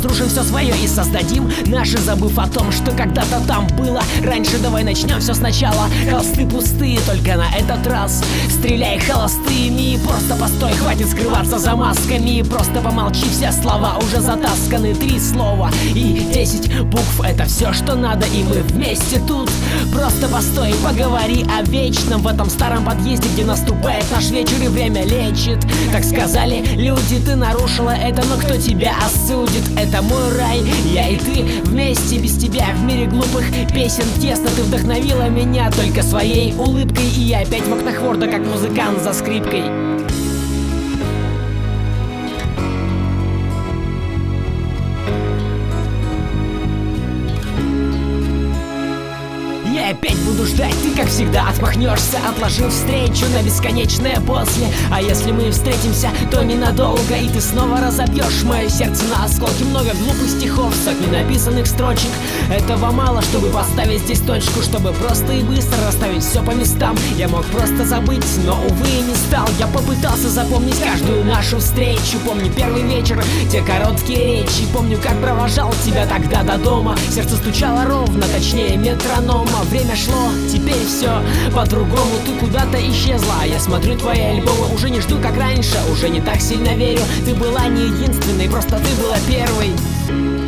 разрушим все свое и создадим наше, забыв о том, что когда-то там было раньше. Давай начнем все сначала. Холсты пустые, только на этот раз стреляй холостыми. Просто постой, хватит скрываться за масками. Просто помолчи, все слова уже затасканы. 3 слова и 10 букв — это все, что надо, и мы вместе тут. Просто постой, поговори о вечном в этом старом подъезде, где наступает наш вечер и время лечит. Так сказали люди, ты нарушила это, но кто тебя осудит? Это мой рай, я и ты вместе, без тебя в мире глупых песен тесно. Ты вдохновила меня только своей улыбкой, и я опять в окнах Ворда, как музыкант за скрипкой. Я опять буду ждать, ты как всегда отмахнешься, отложив встречу на бесконечное после. А если мы встретимся, то ненадолго, и ты снова разобьешь мое сердце на осколки. Много глупых стихов, сотни написанных строчек. Этого мало, чтобы поставить здесь точку, чтобы просто и быстро расставить все по местам. Я мог просто забыть, но увы не стал. Я попытался запомнить каждую нашу встречу. Помню первый вечер, те короткие речи. Помню, как провожал тебя тогда до дома. Сердце стучало ровно, точнее метронома. Время шло, теперь все по-другому. Ты куда-то исчезла, а я смотрю твои альбомы. Уже не жду, как раньше, уже не так сильно верю. Ты была не единственной, просто ты была первой.